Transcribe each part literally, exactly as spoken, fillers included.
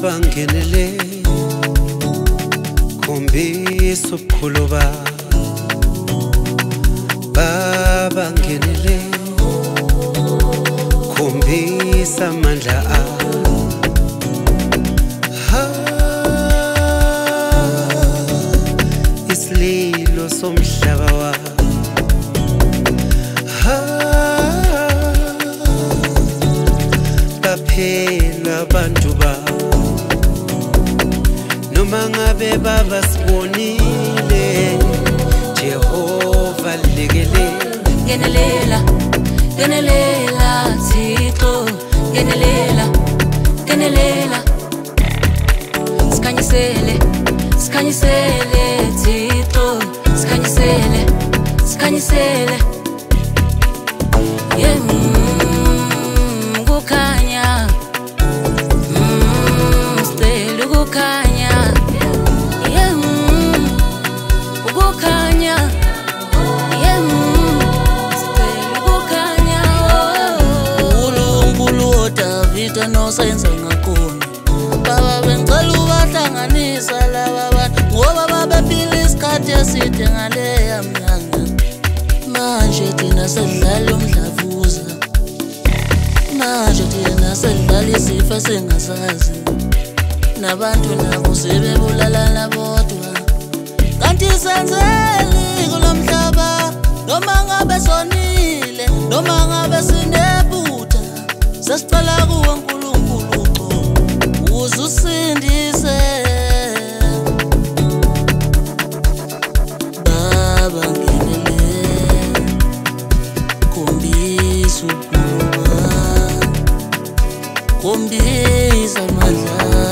Baba ngenele khombisa ubukhulu bakho Baba ngenele khombisa amandla akho isililo somhlaba wakho baphela abantu bakho noma ngabe baba sibonile Jehova lekele ngenelela ngenelela Thixo ngenelela ngenelela sikhanyisele sikhanyisele Thixo sikhanyisele sikhanyisele yeah mm, kukhanya mm, stele kukhanya yeah mm, kukhanya yeah mm, stele kukhanya uNkulunkulu uDavid nosenza ngakhona baba bengicela ubahlanganisa laba bantu ngoba babephila isikhathi eside ngaleya mnyanga manje thina sedlala umdlavuza manje thina sedlala izifo sengazazi nabantu nabo sebebulalana bodwa kanti senzeli kulomhlaba noma ngabe sonile noma ngabe sinephutha sesicela kuwe uNkulunkulu uqo uzusindise Baba ngenele khombisa ubukhulu bakho khombisa amandla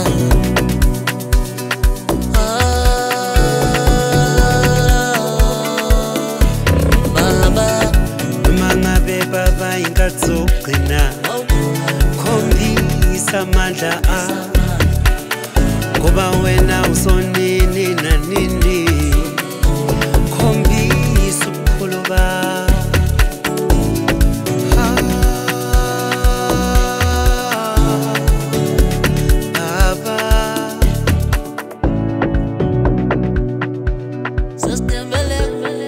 Baba noma ngabe baba ingazogcina khombisa amandla akho ngoba wena usonini nanini khombisa ubukhulu bakho Baba sesitembele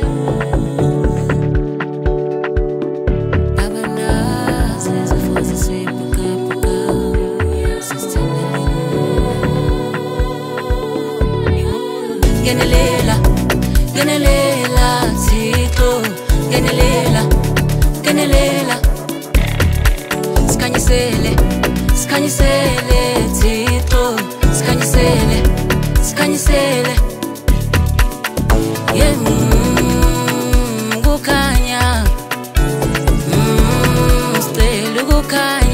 abanazi izifo zisiphukapuka sisitembele ngenelela ngenelela Thixo ngenelela ngenelela sikhanyisele sikhanyisele Thixo sikhanyisele sikhanyisele yeah mm, kukhanya mm, stele kukhanya